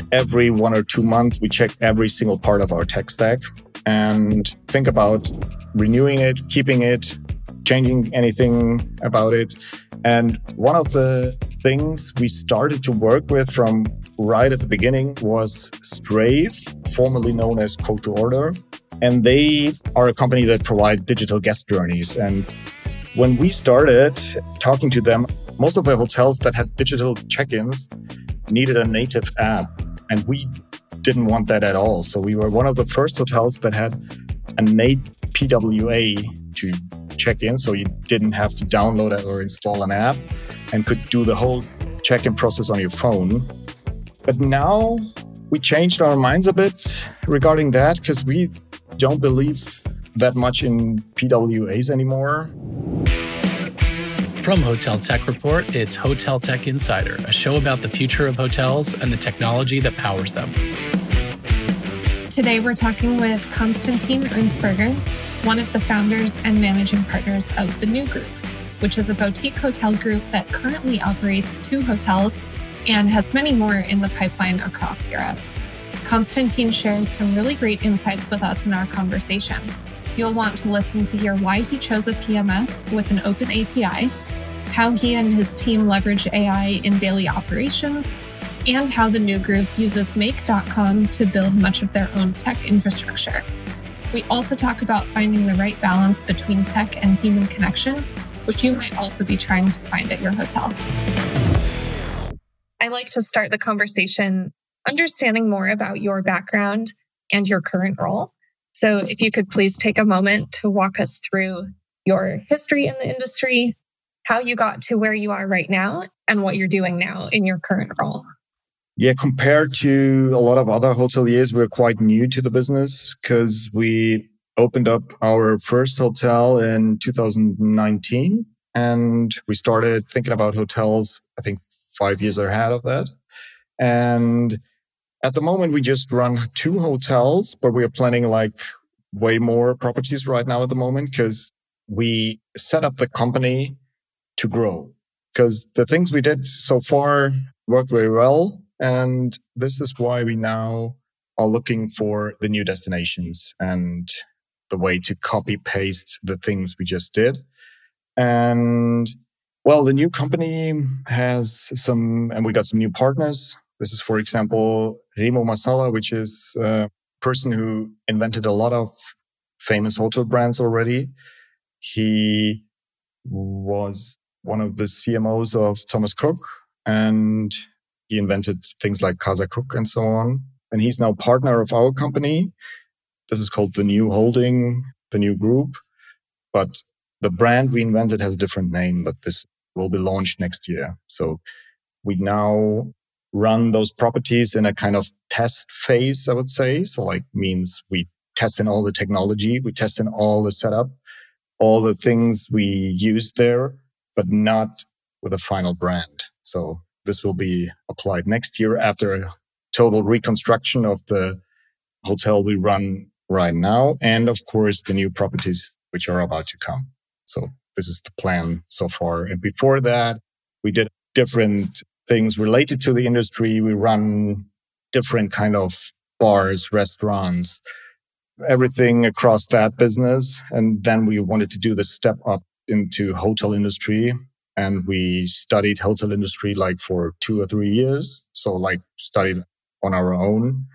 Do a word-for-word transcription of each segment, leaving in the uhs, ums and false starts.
every one or two months, we check every single part of our tech stack and think about renewing it, keeping it, changing anything about it. And one of the things we started to work with from right at the beginning was Strave, formerly known as Code to Order. And they are a company that provide digital guest journeys. And when we started talking to them, most of the hotels that had digital check-ins needed a native app. And we didn't want that at all. So we were one of the first hotels that had a native P W A to check in. So you didn't have to download it or install an app and could do the whole check-in process on your phone. But now we changed our minds a bit regarding that because we don't believe that much in P W As anymore. From Hotel Tech Report, it's Hotel Tech Insider, a show about the future of hotels and the technology that powers them. Today, we're talking with Konstantin Ernsberger, one of the founders and managing partners of The New Group, which is a boutique hotel group that currently operates two hotels and has many more in the pipeline across Europe. Konstantin shares some really great insights with us in our conversation. You'll want to listen to hear why he chose a P M S with an open A P I, how he and his team leverage A I in daily operations, and how The New Group uses make dot com to build much of their own tech infrastructure. We also talk about finding the right balance between tech and human connection, which you might also be trying to find at your hotel. I like to start the conversation understanding more about your background and your current role. So if you could please take a moment to walk us through your history in the industry, how you got to where you are right now, and what you're doing now in your current role. Yeah, compared to a lot of other hoteliers, we're quite new to the business because we opened up our first hotel in two thousand nineteen. And we started thinking about hotels, I think, five years ahead of that. And at the moment, we just run two hotels, but we are planning like way more properties right now at the moment because we set up the company to grow. Because the things we did so far worked very well. And this is why we now are looking for the new destinations and the way to copy paste the things we just did. And well, the new company has some, and we got some new partners. This is, for example, Remo Masala, which is a person who invented a lot of famous hotel brands already. He was one of the C M Os of Thomas Cook, and he invented things like Casa Cook and so on. And he's now partner of our company. This is called The New Holding, The New Group. But the brand we invented has a different name, but this will be launched next year. So we now run those properties in a kind of test phase, I would say. So like means we test in all the technology, we test in all the setup, all the things we use there, but not with a final brand. So this will be applied next year after a total reconstruction of the hotel we run right now. And of course, the new properties which are about to come. So this is the plan so far. And before that, we did different things related to the industry. We run different kind of bars, restaurants, everything across that business. And then we wanted to do the step up into hotel industry. And we studied hotel industry like for two or three years. So like studied on our own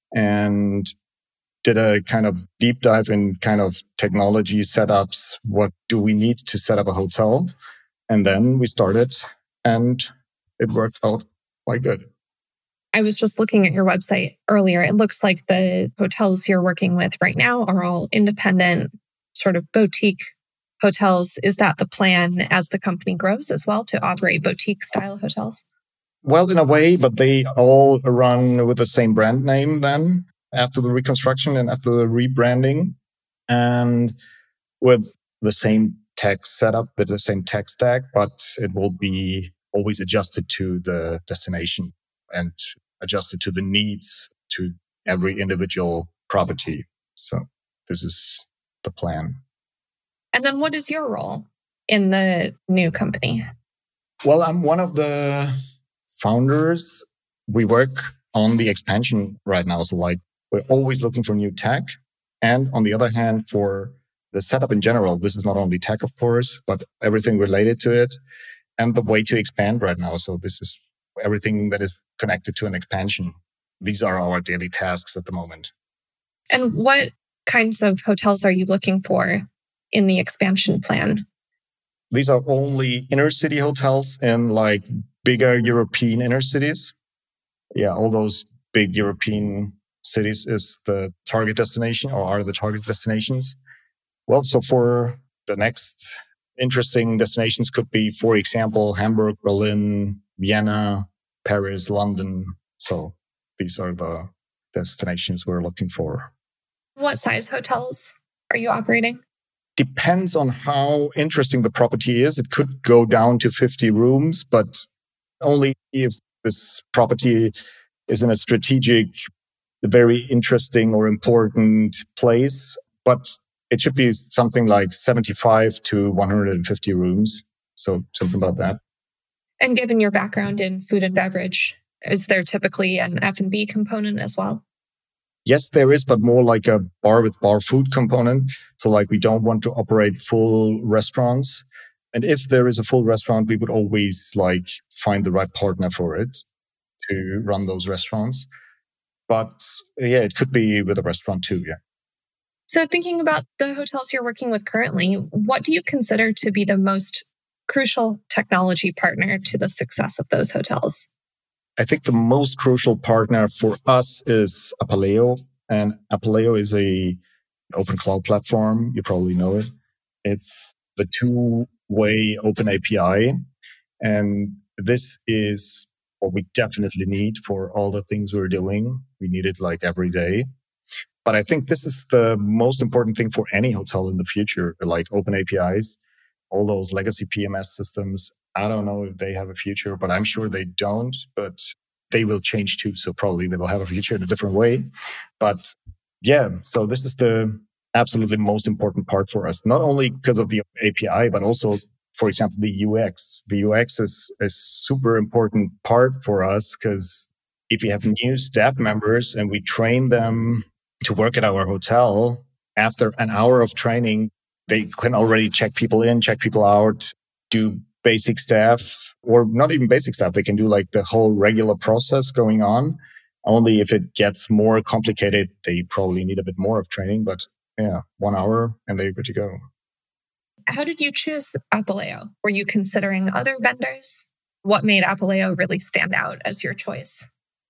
and did a kind of deep dive in kind of technology setups. What do we need to set up a hotel? And then we started and it worked out quite good. I was just looking at your website earlier. It looks like the hotels you're working with right now are all independent, sort of boutique hotels. Is that the plan as the company grows as well, to operate boutique style hotels? Well, in a way, but they all run with the same brand name then after the reconstruction and after the rebranding, and with the same tech setup, with the same tech stack, but it will be always adjusted to the destination and adjusted to the needs to every individual property. So this is the plan. And then what is your role in the new company? Well, I'm one of the founders. We work on the expansion right now. So like we're always looking for new tech. And on the other hand, for the setup in general, this is not only tech, of course, but everything related to it and the way to expand right now. So this is everything that is connected to an expansion. These are our daily tasks at the moment. And what kinds of hotels are you looking for in the expansion plan? These are only inner city hotels in like bigger European inner cities. Yeah, all those big European cities is the target destination or are the target destinations. Well, so for the next interesting destinations could be, for example, Hamburg, Berlin, Vienna, Paris, London. So these are the destinations we're looking for. What size hotels are you operating? Depends on how interesting the property is. It could go down to fifty rooms, but only if this property is in a strategic, very interesting or important place. But it should be something like seventy-five to one hundred fifty rooms. So something about that. And given your background in food and beverage, is there typically an F and B component as well? Yes, there is, but more like a bar with bar food component. So like we don't want to operate full restaurants. And if there is a full restaurant, we would always like find the right partner for it to run those restaurants. But yeah, it could be with a restaurant too, yeah. So thinking about the hotels you're working with currently, what do you consider to be the most crucial technology partner to the success of those hotels? I think the most crucial partner for us is Apaleo. And Apaleo is a open cloud platform. You probably know it. It's the two-way open A P I. And this is what we definitely need for all the things we're doing. We need it like every day. But I think this is the most important thing for any hotel in the future, like open A P Is, all those legacy P M S systems. I don't know if they have a future, but I'm sure they don't, but they will change too. So probably they will have a future in a different way. But yeah, so this is the absolutely most important part for us, not only because of the A P I, but also, for example, the U X. The U X is a super important part for us because if we have new staff members and we train them to work at our hotel, after an hour of training, they can already check people in, check people out, do basic stuff, or not even basic stuff. They can do like the whole regular process going on. Only if it gets more complicated, they probably need a bit more of training. But yeah, one hour and they're good to go. How did you choose Apaleo? Were you considering other vendors? What made Apaleo really stand out as your choice?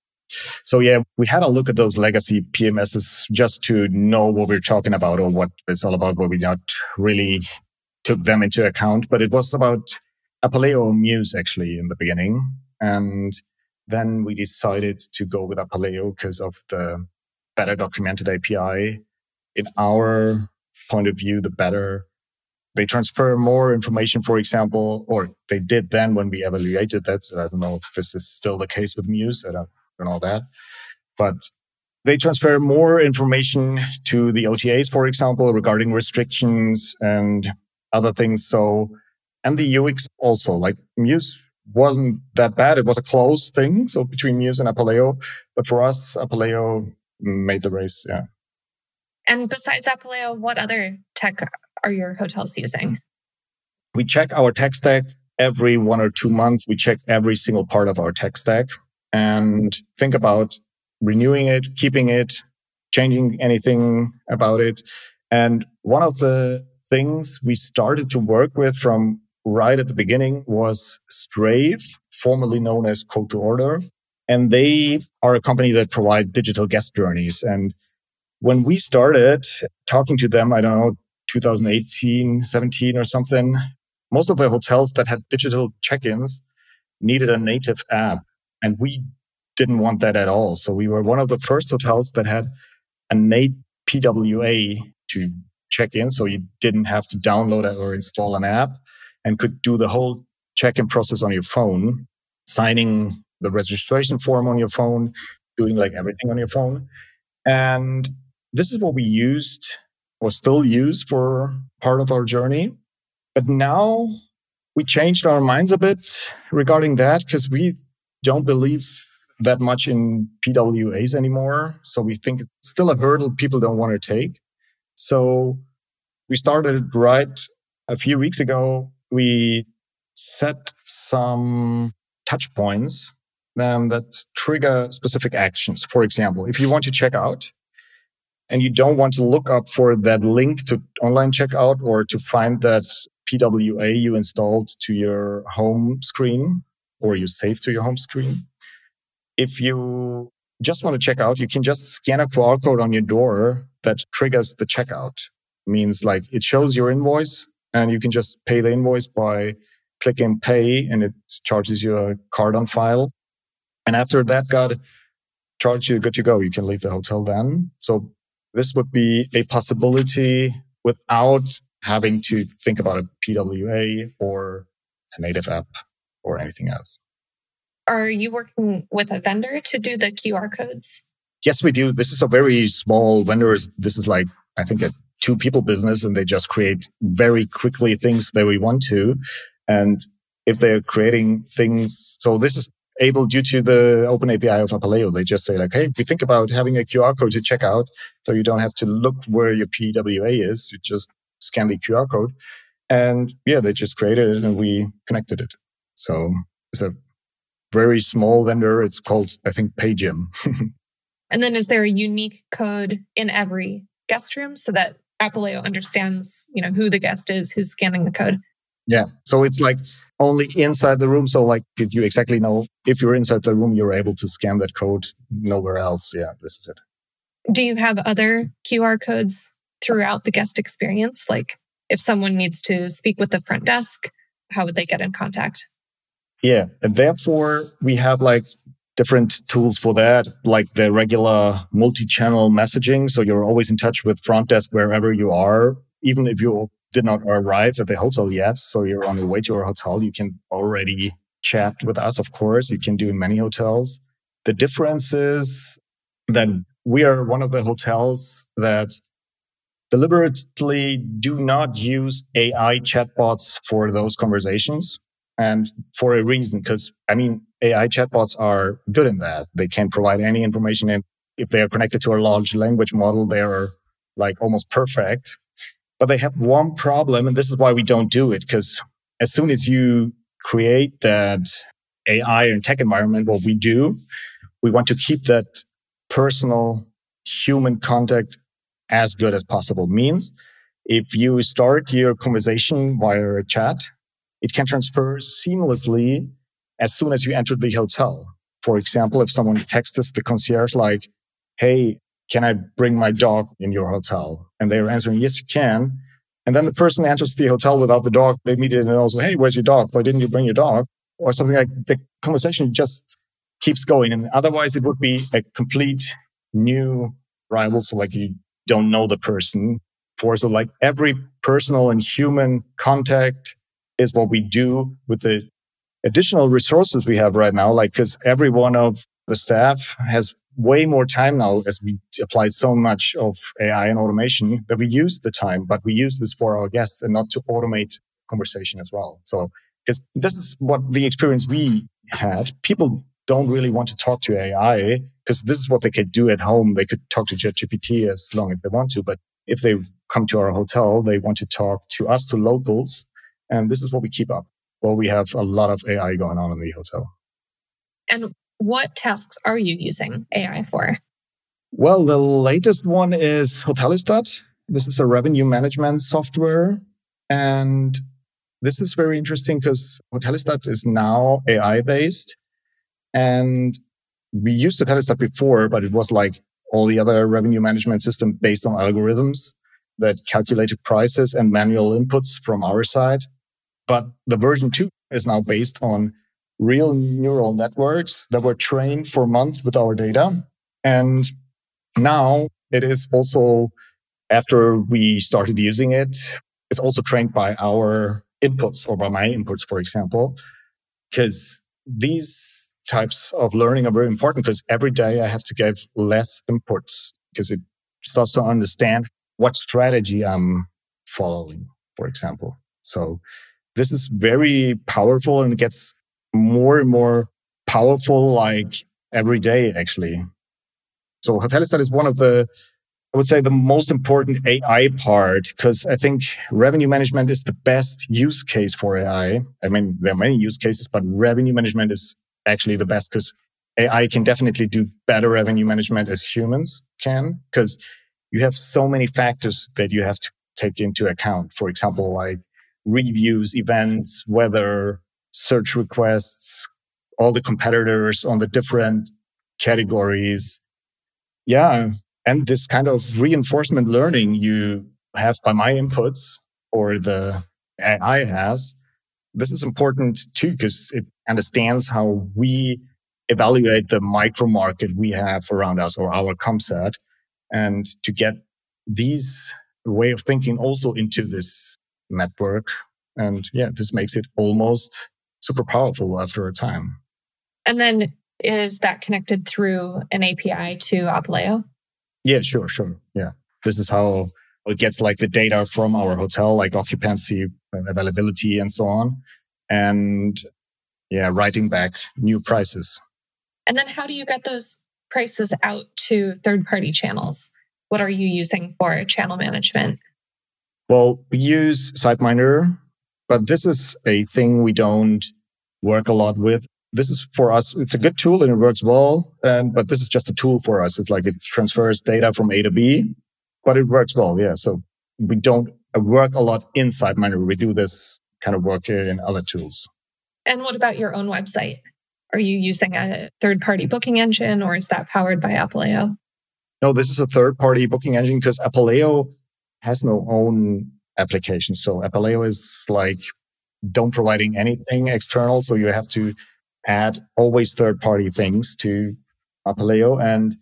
So yeah, we had a look at those legacy P M Ss just to know what we're talking about or what it's all about, but we not really took them into account. But it was about Apaleo Muse actually in the beginning. And then we decided to go with Apaleo because of the better documented A P I. In our point of view, the better. They transfer more information, for example, or they did then when we evaluated that. So I don't know if this is still the case with Muse. I don't, don't know that. But they transfer more information to the O T As, for example, regarding restrictions and other things. So, and the U X also, like Muse wasn't that bad. It was a close thing. So between Muse and Apaleo. But for us, Apaleo made the race. Yeah. And besides Apaleo, what other tech are your hotels using? We check our tech stack every one or two months. We check every single part of our tech stack and think about renewing it, keeping it, changing anything about it. And one of the things we started to work with from right at the beginning was Strave, formerly known as Code to Order. And they are a company that provide digital guest journeys. And when we started talking to them, I don't know, twenty eighteen, seventeen or something, most of the hotels that had digital check-ins needed a native app. And we didn't want that at all. So we were one of the first hotels that had a native P W A to check in. So you didn't have to download it or install an app and could do the whole check-in process on your phone, signing the registration form on your phone, doing like everything on your phone. And this is what we used or still use for part of our journey. But now we changed our minds a bit regarding that because we don't believe that much in P W As anymore. So we think it's still a hurdle people don't want to take. So we started right a few weeks ago. We set some touch points um, that trigger specific actions. For example, if you want to check out and you don't want to look up for that link to online checkout or to find that P W A you installed to your home screen or you saved to your home screen, if you just want to check out, you can just scan a Q R code on your door that triggers the checkout. It means like it shows your invoice and you can just pay the invoice by clicking pay and it charges you a card on file. And after that got charged, you're good to go. You can leave the hotel then. So this would be a possibility without having to think about a P W A or a native app or anything else. Are you working with a vendor to do the Q R codes? Yes, we do. This is a very small vendor. This is like, I think, a two people business, and they just create very quickly things that we want to. And if they're creating things, so this is able due to the open A P I of Apaleo. They just say like, hey, we think about having a Q R code to check out, so you don't have to look where your P W A is. You just scan the Q R code. And yeah, they just created it and we connected it. So it's a very small vendor. It's called, I think, PayGym. And then is there a unique code in every guest room so that Apaleo understands, you know, who the guest is, who's scanning the code? Yeah. So it's like only inside the room. So like if you exactly know if you're inside the room, you're able to scan that code nowhere else. Yeah, this is it. Do you have other Q R codes throughout the guest experience? Like if someone needs to speak with the front desk, how would they get in contact? Yeah. And therefore we have like different tools for that, like the regular multi-channel messaging. So you're always in touch with front desk wherever you are, even if you did not arrive at the hotel yet. So you're on your way to our hotel. You can already chat with us, of course. You can do in many hotels. The difference is that we are one of the hotels that deliberately do not use A I chatbots for those conversations. And for a reason, because I mean, A I chatbots are good in that. They can provide any information. And if they are connected to a large language model, they are like almost perfect. But they have one problem, and this is why we don't do it, because as soon as you create that A I and tech environment, what we do, we want to keep that personal human contact as good as possible. Means if you start your conversation via a chat, it can transfer seamlessly as soon as you enter the hotel. For example, if someone texts us, the concierge, like, hey, can I bring my dog in your hotel? And they're answering, yes, you can. And then the person enters the hotel without the dog. They immediately know, hey, where's your dog? Why didn't you bring your dog? Or something like the conversation just keeps going. And otherwise it would be a complete new rival. So like you don't know the person. For so like every personal and human contact is what we do with the additional resources we have right now. Like, because every one of the staff has way more time now as we applied so much of A I and automation that we use the time, but we use this for our guests and not to automate conversation as well. So, because this is what the experience we had. People don't really want to talk to A I because this is what they could do at home. They could talk to ChatGPT as long as they want to, but if they come to our hotel, they want to talk to us, to locals. And this is what we keep up. Well, we have a lot of A I going on in the hotel. And what tasks are you using A I for? Well, the latest one is Hotellistat. This is a revenue management software. And this is very interesting because Hotellistat is now A I-based. And we used Hotellistat before, but it was like all the other revenue management system based on algorithms that calculated prices and manual inputs from our side. But the version two is now based on real neural networks that were trained for months with our data. And now it is also, after we started using it, it's also trained by our inputs or by my inputs, for example, because these types of learning are very important because every day I have to give less inputs because it starts to understand what strategy I'm following, for example. So this is very powerful and it gets more and more powerful, like every day, actually. So Hotelistat is one of the, I would say, the most important A I part, because I think revenue management is the best use case for A I. I mean, there are many use cases, but revenue management is actually the best because A I can definitely do better revenue management as humans can, because you have so many factors that you have to take into account. For example, like reviews, events, weather, search requests, all the competitors on the different categories. Yeah. And this kind of reinforcement learning you have by my inputs or the A I has, this is important too, because it understands how we evaluate the micro market we have around us or our ComSat, and to get these way of thinking also into this network. And yeah, this makes it almost super powerful after a time. And then is that connected through an A P I to Apaleo? Yeah, sure, sure. Yeah. This is how it gets like the data from our hotel, like occupancy, availability, and so on. And yeah, writing back new prices. And then how do you get those prices out to third-party channels? What are you using for channel management? Well, we use SiteMinder, but this is a thing we don't work a lot with. This is for us, it's a good tool and it works well. And, but this is just a tool for us. It's like it transfers data from A to B, but it works well. Yeah. So we don't work a lot in SiteMinder. We do this kind of work in other tools. And what about your own website? Are you using a third-party booking engine, or is that powered by Apaleo? No, this is a third-party booking engine because Apaleo has no own application. So Apaleo is like, don't providing anything external. So you have to add always third-party things to Apaleo. And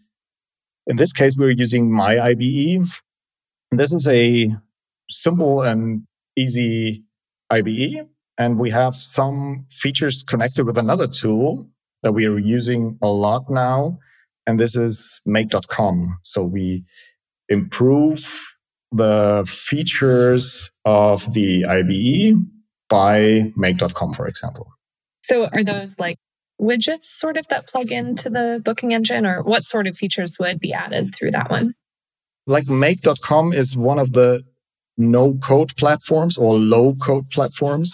in this case, we're using MyIBE. This is a simple and easy I B E. And we have some features connected with another tool that we are using a lot now. And this is make dot com. So we improve the features of the I B E by make dot com, for example. So are those like widgets sort of that plug into the booking engine, or what sort of features would be added through that one? Like make dot com is one of the no-code platforms or low-code platforms.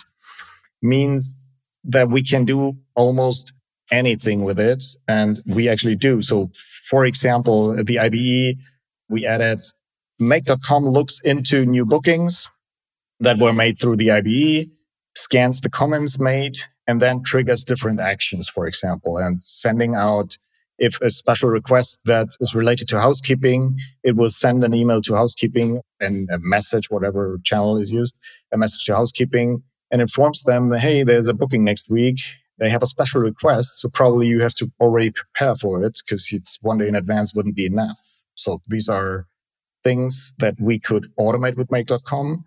Means that we can do almost anything with it. And we actually do. So for example, the I B E, we added make dot com looks into new bookings that were made through the I B E, scans the comments made, and then triggers different actions, for example, and sending out if a special request that is related to housekeeping, it will send an email to housekeeping and a message, whatever channel is used, a message to housekeeping, and informs them that, hey, there's a booking next week. They have a special request. So probably you have to already prepare for it because it's one day in advance wouldn't be enough. So these are things that we could automate with make dot com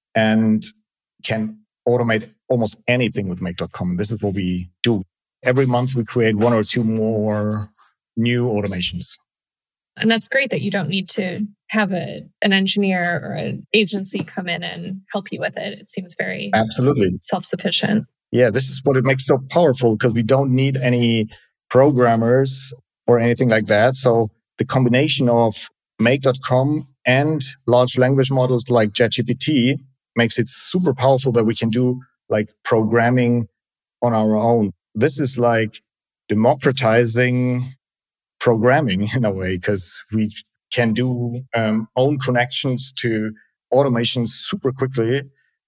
and can automate almost anything with make dot com. This is what we do. Every month we create one or two more new automations. And that's great that you don't need to have a an engineer or an agency come in and help you with it. It seems very absolutely self-sufficient. Yeah, this is what it makes so powerful because we don't need any programmers or anything like that. So the combination of make dot com and large language models like ChatGPT makes it super powerful that we can do like programming on our own. This is like democratizing programming in a way because we can do um, own connections to automation super quickly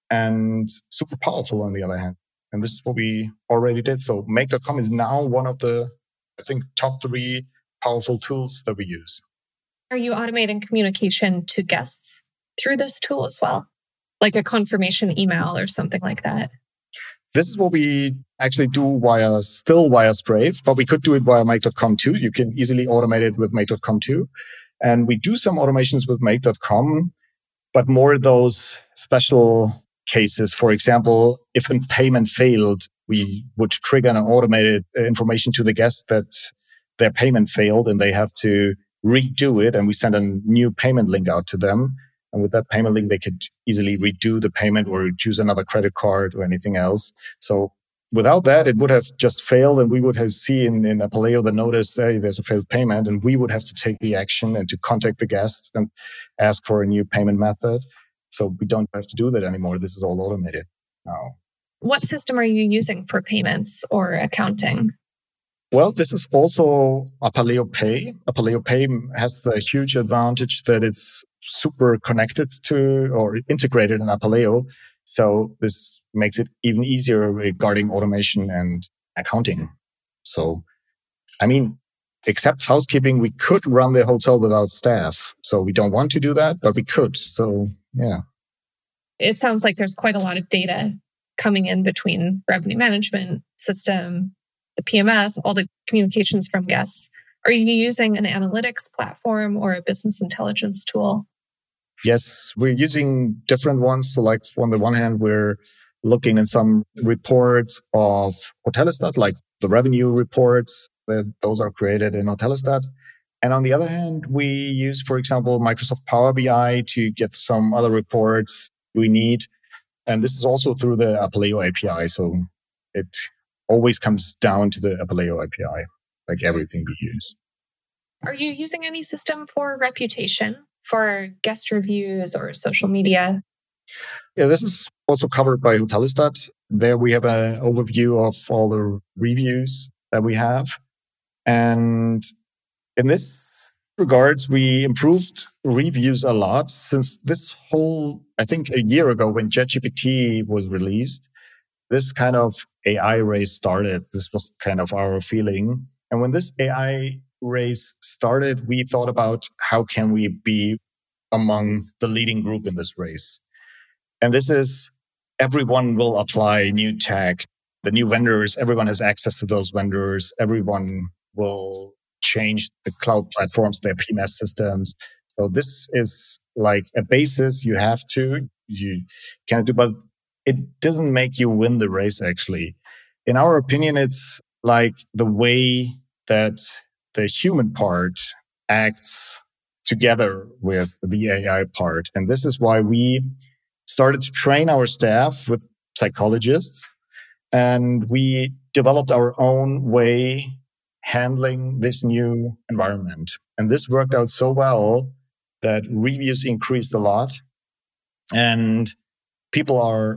and super powerful on the other hand. And this is what we already did. So make dot com is now one of the, I think, top three powerful tools that we use. Are you automating communication to guests through this tool as well? Like a confirmation email or something like that? This is what we actually do via, still via Straive, but we could do it via make dot com too. You can easily automate it with make dot com too. And we do some automations with make dot com, but more those special cases. For example, if a payment failed, we would trigger an automated information to the guest that their payment failed and they have to redo it. And we send a new payment link out to them. And with that payment link, they could easily redo the payment or choose another credit card or anything else. So without that, it would have just failed, and we would have seen in Apaleo the notice, hey, there's a failed payment, and we would have to take the action and to contact the guests and ask for a new payment method. So we don't have to do that anymore. This is all automated now. What system are you using for payments or accounting? Well, this is also Apaleo Pay. Apaleo Pay has the huge advantage that it's super connected to or integrated in Apaleo. So this makes it even easier regarding automation and accounting. So, I mean, except housekeeping, we could run the hotel without staff. So we don't want to do that, but we could. So, yeah. It sounds like there's quite a lot of data coming in between revenue management system, the P M S, all the communications from guests. Are you using an analytics platform or a business intelligence tool? Yes, we're using different ones. So like on the one hand, we're looking at some reports of Hotelestat, like the revenue reports, that those are created in Hotelestat. And on the other hand, we use, for example, Microsoft Power B I to get some other reports we need. And this is also through the Apaleo A P I. So it always comes down to the Apaleo A P I, like everything we use. Are you using any system for reputation, for guest reviews or social media? Yeah, this is also covered by Hotelestat. There we have an overview of all the reviews that we have. And in this regards, we improved reviews a lot since this whole, I think a year ago when ChatGPT was released, this kind of A I race started. This was kind of our feeling. And when this A I race started, we thought about how can we be among the leading group in this race. And this is everyone will apply new tech, the new vendors, everyone has access to those vendors, everyone will change the cloud platforms, their P M S systems. So this is like a basis you have to, you can't do, but it doesn't make you win the race, actually. In our opinion, it's like the way that the human part acts together with the A I part. And this is why we started to train our staff with psychologists, and we developed our own way handling this new environment. And this worked out so well that reviews increased a lot, and people are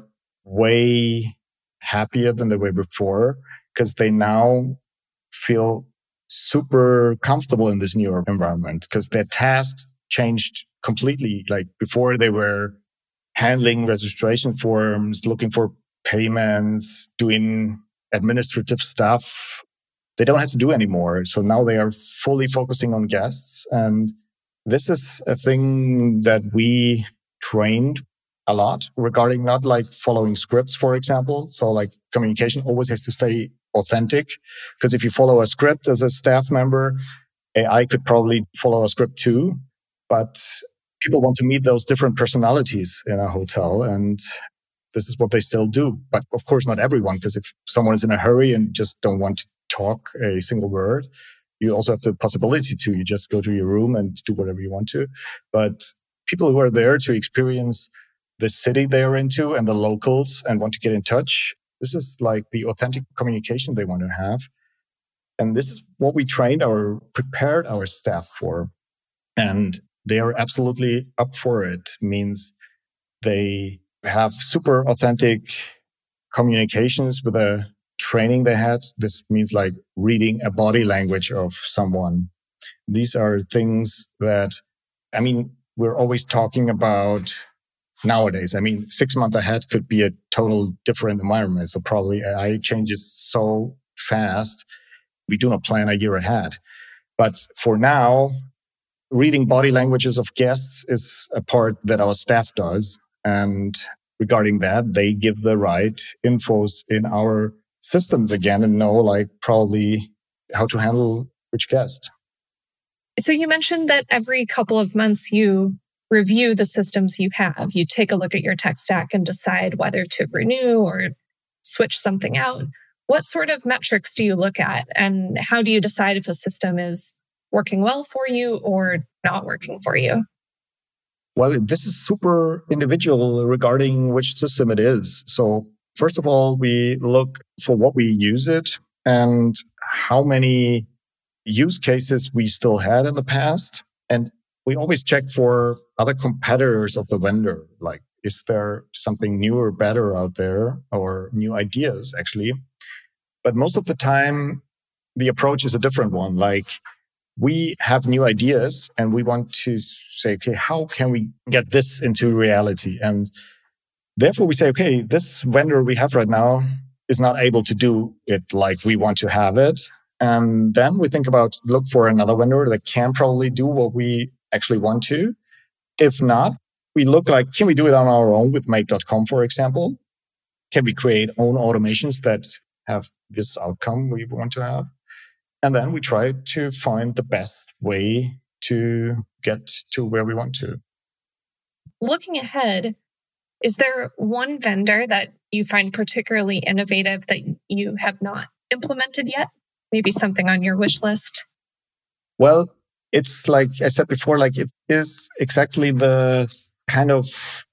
way happier than they were before because they now feel super comfortable in this new environment because their tasks changed completely. Like before, they were handling registration forms, looking for payments, doing administrative stuff. They don't have to do anymore. So now they are fully focusing on guests. And this is a thing that we trained a lot regarding not like following scripts, for example. So like communication always has to stay authentic, because if you follow a script as a staff member, A I could probably follow a script too. But people want to meet those different personalities in a hotel, and this is what they still do. But of course, not everyone, because if someone is in a hurry and just don't want to talk a single word, you also have the possibility to, you just go to your room and do whatever you want to. But people who are there to experience the city they're into and the locals and want to get in touch, this is like the authentic communication they want to have. And this is what we trained or prepared our staff for. And they are absolutely up for it. Means they have super authentic communications with the training they had. This means like reading a body language of someone. These are things that, I mean, we're always talking about nowadays. I mean, six months ahead could be a total different environment. So probably A I changes so fast. We do not plan a year ahead. But for now, reading body languages of guests is a part that our staff does. And regarding that, they give the right infos in our systems again and know like probably how to handle which guest. So you mentioned that every couple of months you review the systems you have. You take a look at your tech stack and decide whether to renew or switch something out. What sort of metrics do you look at, and how do you decide if a system is working well for you or not working for you? Well, this is super individual regarding which system it is. So First of all, we look for what we use it and how many use cases we still had in the past. And we always check for other competitors of the vendor. Like, is there something new or better out there, or new ideas actually? But most of the time, the approach is a different one. Like, we have new ideas and we want to say, okay, how can we get this into reality? And therefore we say, okay, this vendor we have right now is not able to do it like we want to have it. And then we think about, look for another vendor that can probably do what we actually want to. If not, we look like, can we do it on our own with make dot com, for example? Can we create own automations that have this outcome we want to have? And then we try to find the best way to get to where we want to. Looking ahead, is there one vendor that you find particularly innovative that you have not implemented yet? Maybe something on your wish list? Well, it's like I said before, like it is exactly the kind of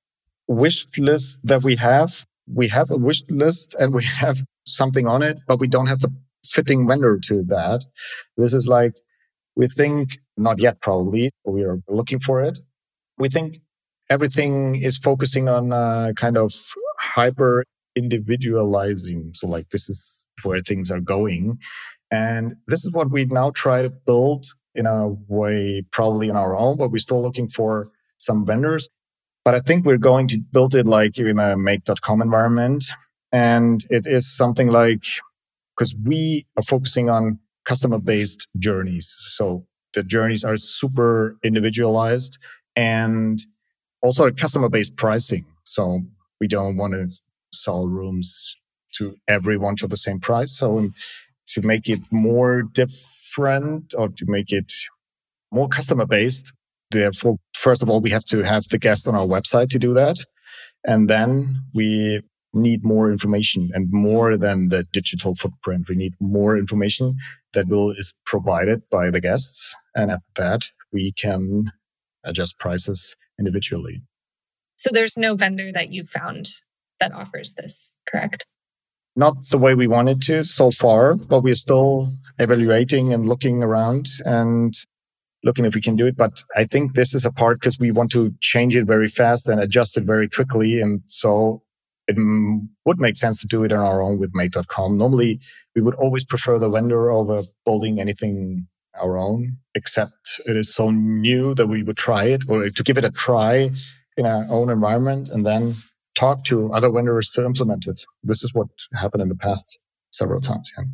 wish list that we have. We have a wish list and we have something on it, but we don't have the fitting vendor to that. This is like, we think, not yet probably, we are looking for it. We think everything is focusing on uh, kind of hyper individualizing. So like, this is where things are going. And this is what we now try to build in a way, probably on our own, but we're still looking for some vendors. But I think we're going to build it like in a make dot com environment. And it is something like, because we are focusing on customer-based journeys. So the journeys are super individualized and also customer-based pricing. So we don't want to sell rooms to everyone for the same price. So to make it more different or to make it more customer-based, therefore, first of all, we have to have the guest on our website to do that. And then we need more information, and more than the digital footprint. We need more information that will is provided by the guests. And at that, we can adjust prices individually. So there's no vendor that you've found that offers this, correct? Not the way we wanted to so far, but we're still evaluating and looking around and looking if we can do it. But I think this is a part because we want to change it very fast and adjust it very quickly. And so it m- would make sense to do it on our own with make dot com. Normally, we would always prefer the vendor over building anything our own, except it is so new that we would try it or to give it a try in our own environment and then talk to other vendors to implement it. This is what happened in the past several times. Yeah.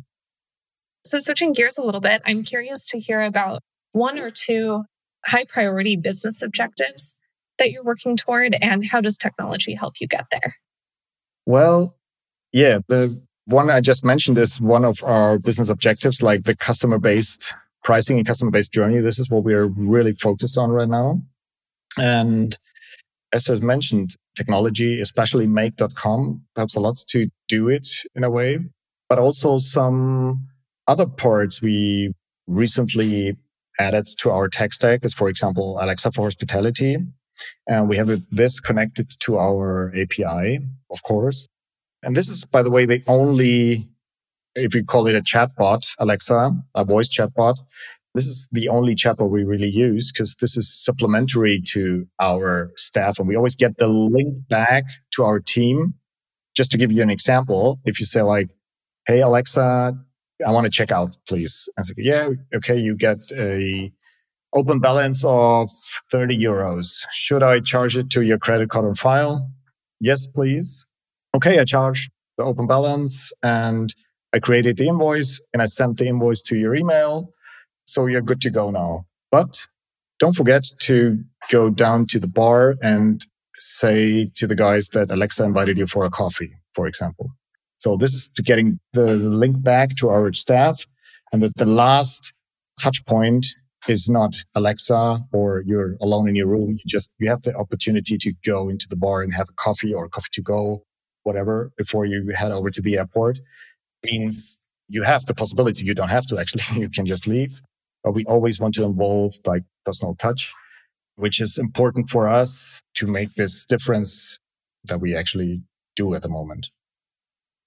So switching gears a little bit, I'm curious to hear about one or two high priority business objectives that you're working toward, and how does technology help you get there? Well, yeah, the one I just mentioned is one of our business objectives, like the customer-based pricing and customer-based journey. This is what we're really focused on right now. And as I mentioned, technology, especially make dot com, helps a lot to do it in a way, but also some other parts we recently added to our tech stack is, for example, Alexa for hospitality. And we have this connected to our A P I, of course. And this is, by the way, the only, if you call it a chatbot, Alexa, a voice chatbot, this is the only chatbot we really use because this is supplementary to our staff. And we always get the link back to our team. Just to give you an example, if you say like, hey, Alexa, I want to check out, please. And so, yeah, okay, you get a open balance of thirty euros. Should I charge it to your credit card on file? Yes, please. Okay, I charge the open balance and I created the invoice and I sent the invoice to your email. So you're good to go now. But don't forget to go down to the bar and say to the guys that Alexa invited you for a coffee, for example. So this is to getting the link back to our staff, and that the last touch point is not Alexa or you're alone in your room. You just, you have the opportunity to go into the bar and have a coffee or a coffee to go, whatever, before you head over to the airport. It means you have the possibility. You don't have to actually, you can just leave. But we always want to involve like personal touch, which is important for us to make this difference that we actually do at the moment.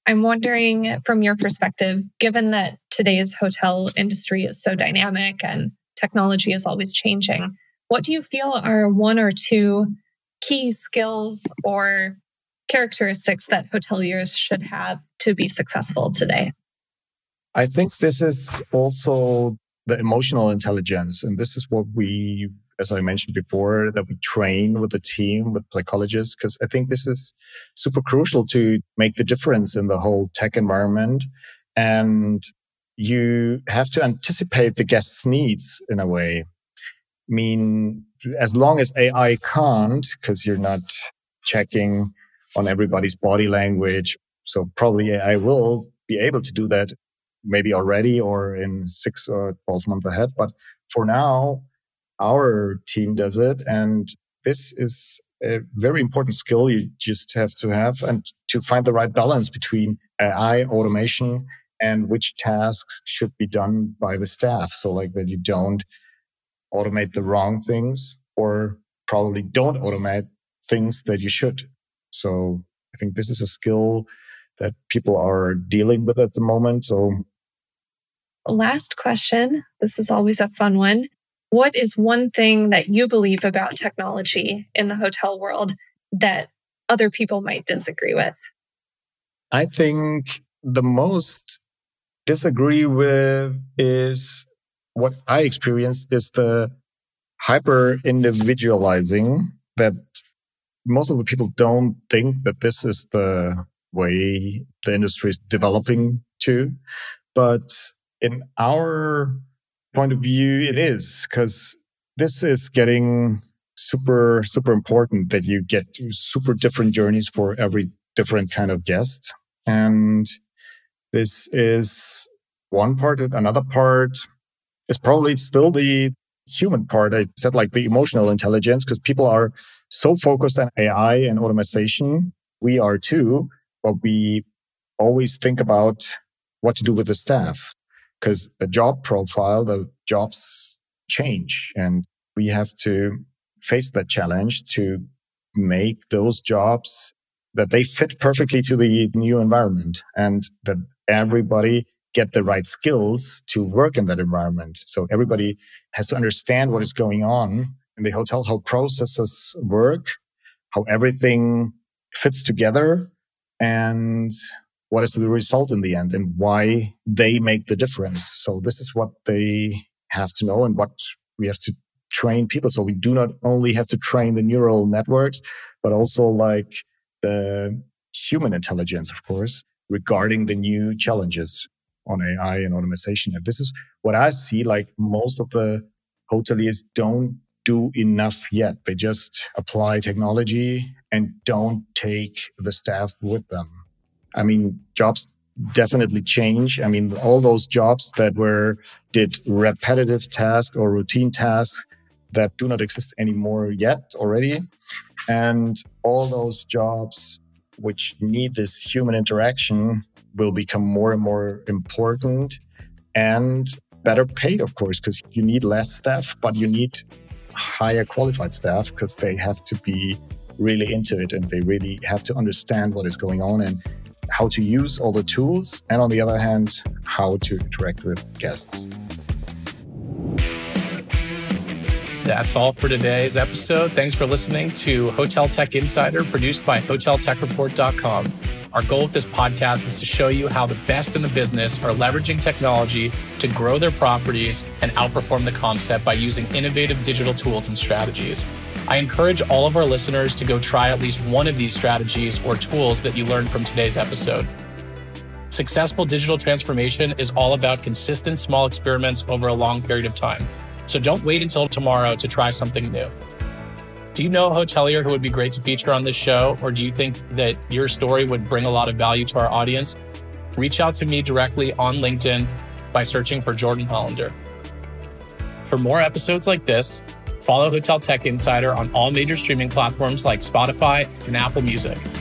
I'm wondering from your perspective, given that today's hotel industry is so dynamic and technology is always changing, what do you feel are one or two key skills or characteristics that hoteliers should have to be successful today? I think this is also the emotional intelligence. And this is what we, as I mentioned before, that we train with the team, with psychologists, because I think this is super crucial to make the difference in the whole tech environment. And you have to anticipate the guest's needs in a way. I mean, as long as A I can't, because you're not checking on everybody's body language. So probably A I will be able to do that maybe already or in six or twelve months ahead. But for now, our team does it. And this is a very important skill you just have to have and to find the right balance between A I, automation, and which tasks should be done by the staff. So like that you don't automate the wrong things or probably don't automate things that you should. So I think this is a skill that people are dealing with at the moment. So last question. This is always a fun one. What is one thing that you believe about technology in the hotel world that other people might disagree with? I think the most disagree with is what I experienced is the hyper individualizing that most of the people don't think that this is the way the industry is developing to. But in our point of view, it is, because this is getting super, super important that you get super different journeys for every different kind of guest. And this is one part. Another part is probably still the human part. I said like the emotional intelligence, because people are so focused on A I and automation. We are too, but we always think about what to do with the staff, because the job profile, the jobs change, and we have to face that challenge to make those jobs that they fit perfectly to the new environment and that everybody get the right skills to work in that environment. So everybody has to understand what is going on in the hotel, how processes work, how everything fits together, and what is the result in the end and why they make the difference. So this is what they have to know and what we have to train people. So we do not only have to train the neural networks, but also like the human intelligence, of course, regarding the new challenges on A I and automation. And this is what I see, like most of the hoteliers don't do enough yet. They just apply technology and don't take the staff with them. I mean, jobs definitely change. I mean, all those jobs that were did repetitive tasks or routine tasks that do not exist anymore yet already. And all those jobs which need this human interaction will become more and more important and better paid, of course, because you need less staff, but you need higher qualified staff because they have to be really into it and they really have to understand what is going on and how to use all the tools. And on the other hand, how to interact with guests. That's all for today's episode. Thanks for listening to Hotel Tech Insider, produced by hotel tech report dot com. Our goal with this podcast is to show you how the best in the business are leveraging technology to grow their properties and outperform the concept by using innovative digital tools and strategies. I encourage all of our listeners to go try at least one of these strategies or tools that you learned from today's episode. Successful digital transformation is all about consistent small experiments over a long period of time. So don't wait until tomorrow to try something new. Do you know a hotelier who would be great to feature on this show? Or do you think that your story would bring a lot of value to our audience? Reach out to me directly on LinkedIn by searching for Jordan Hollander. For more episodes like this, follow Hotel Tech Insider on all major streaming platforms like Spotify and Apple Music.